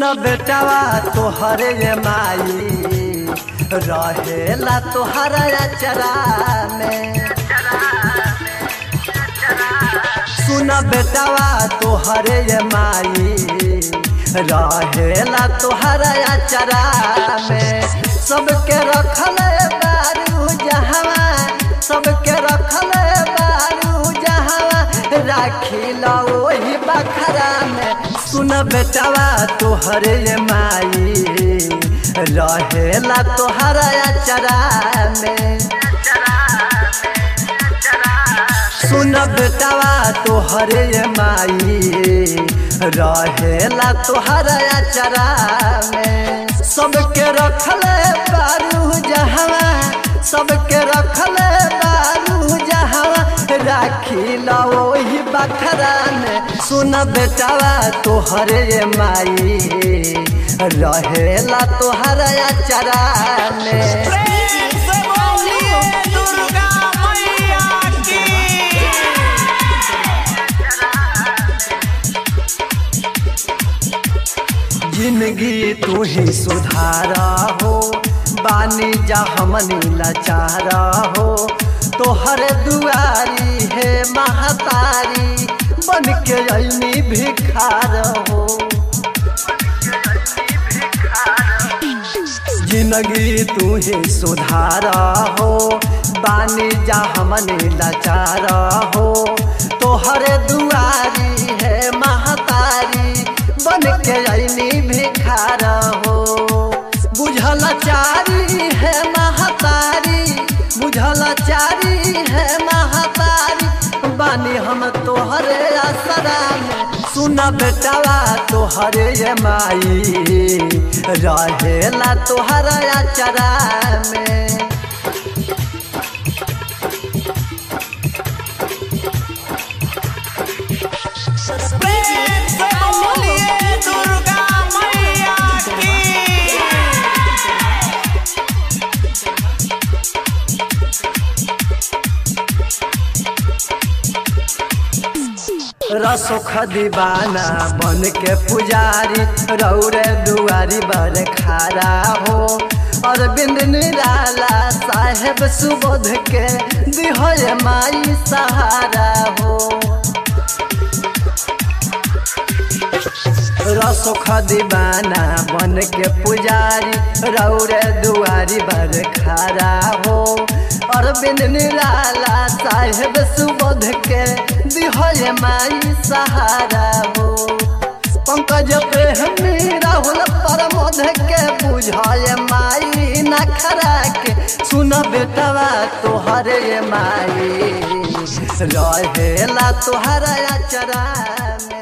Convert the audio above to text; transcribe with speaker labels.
Speaker 1: बेटावा तोहरे ये माई रहेला तोहरा अचरा में। सुन बेटावा तोहरे ये माई रहेला तोहरा अचरा में। सबके रखल बारू जहवा, सबके रखल बारू जहवा, राखी लो वही बखरा में। सुन बेटावा तोहरे ये माई रहेला तोहरा अचरा में। सुन बेटावा तोहरे ये माई रहेला तोहरा अचरा में। सबके रखल बारू जहवा, सबके रखल बारू जहवा, राखी लो वही बखरा में। सुन बेटावा तोहरे ये माई रहेला तोहरा अचरा में। जिंदगी तू ही सुधारा हो, बानी जा हमनी लाचारा हो। तोहर दुआरी है महतारी, बन के अइनी भिखार हो। जिंदगी तू ही सुधारा हो, बानी जा हमनी लाचारा हो। तोहर दुआरी है महतारी, बन के अइनी भिखार हो। बुझल चारी है महतारी, बुझल चारी है महतारी, बानी हम तोहरे आसरा में। सुन बेटावा तोहरे ये माई रहेला तोहरा अचरा में। रसोख दीवाना बन के पुजारी, रौरे दुआरी बर खारा हो। अरविंद निराला साहेब सुबोध के दिहो ये माई सहारा हो। रसोख दीवाना बन के पुजारी, रौरे दुआरी बर खारा हो। अरविंद निराला साहेब सुबोध के दिहो ये माई सहारा हो। पंकज प्रेमी राहुल प्रमोद के बुझाए माई नखरा के। सुन बेटवा तोहरे ये माई रहेला तोहरा अचरा में।